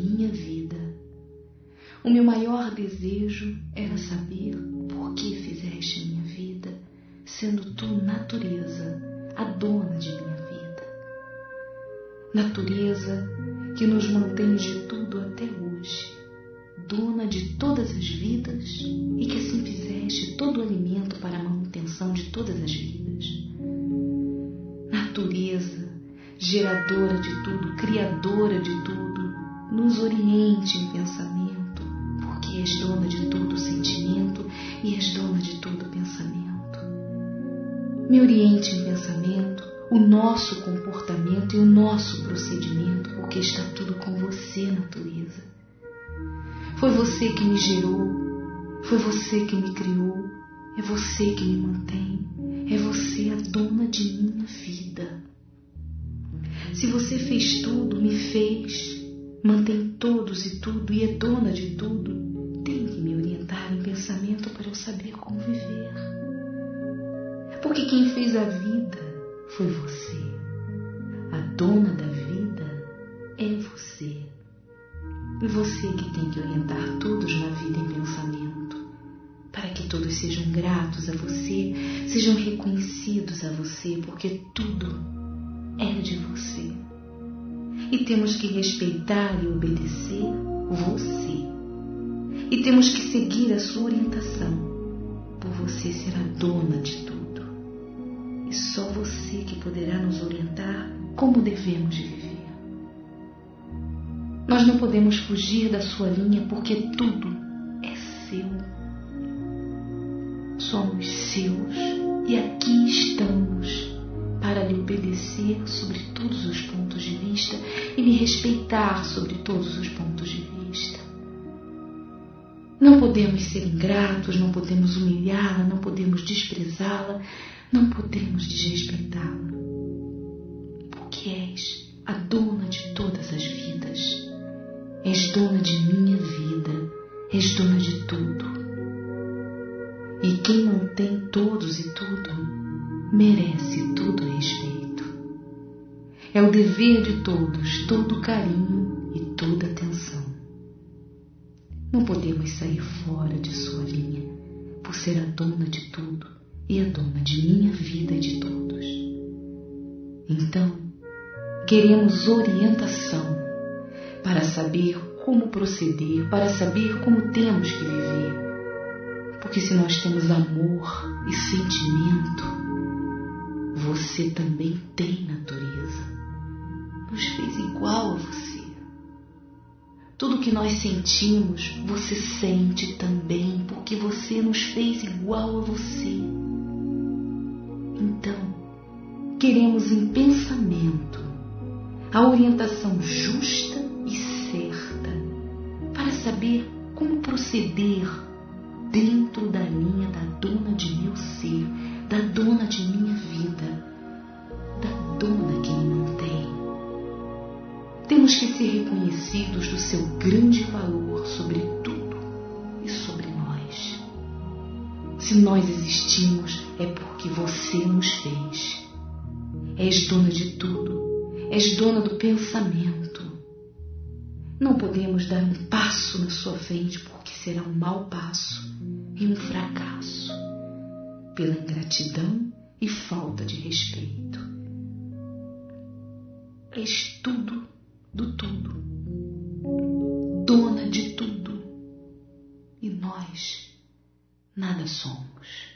minha vida. O meu maior desejo era saber por que fizeste minha vida, sendo tu, natureza, a dona de minha vida. Natureza que nos mantém de tudo até hoje, dona de todas as vidas e que assim fizeste todo o alimento para a manutenção de todas as vidas. Natureza, geradora de tudo, criadora de tudo, nos oriente em pensamento, porque és dona de todo sentimento e és dona de todo pensamento. Me oriente em pensamento o nosso comportamento e o nosso procedimento, porque está tudo com você, natureza. Foi você que me gerou, foi você que me criou, é você que me mantém, é você a dona de minha vida. Se você fez tudo, me fez, mantém todos e tudo e é dona de tudo, tem que me orientar em pensamento para eu saber como viver. Porque quem fez a vida foi você. A dona da vida é você. E você que tem que orientar todos na vida em pensamento, para que todos sejam gratos a você, sejam reconhecidos a você, porque tudo é de você. E temos que respeitar e obedecer você. E temos que seguir a sua orientação, por você ser a dona de tudo. E só você que poderá nos orientar como devemos viver. Nós não podemos fugir da sua linha porque tudo é seu. Somos seus e aqui estamos para lhe obedecer sobre todos os pontos de vista e lhe respeitar sobre todos os pontos de vista. Não podemos ser ingratos, não podemos humilhá-la, não podemos desprezá-la, não podemos desrespeitá-la, porque és a dona de todas as vidas. És dona de minha vida, és dona de tudo. E quem mantém todos e tudo, merece todo respeito. É o dever de todos, todo carinho e toda atenção. Não podemos sair fora de sua linha, por ser a dona de tudo e a dona de minha vida e de todos. Então, queremos orientação para saber como proceder, para saber como temos que viver. Porque se nós temos amor e sentimento, você também tem, natureza. Nos fez igual a você. Tudo que nós sentimos, você sente também, porque você nos fez igual a você. Então, queremos em pensamento a orientação justa e certa para saber como proceder dentro da linha da dona de meu ser, da dona de minha vida, da dona que me mantém. Temos que ser reconhecidos do seu grande valor sobre tudo e sobre nós. Se nós existimos, é porque você nos fez. És dona de tudo. És dona do pensamento. Não podemos dar um passo na sua frente porque será um mau passo e um fracasso, pela ingratidão e falta de respeito. És tudo do tudo, dona de tudo, e nós nada somos.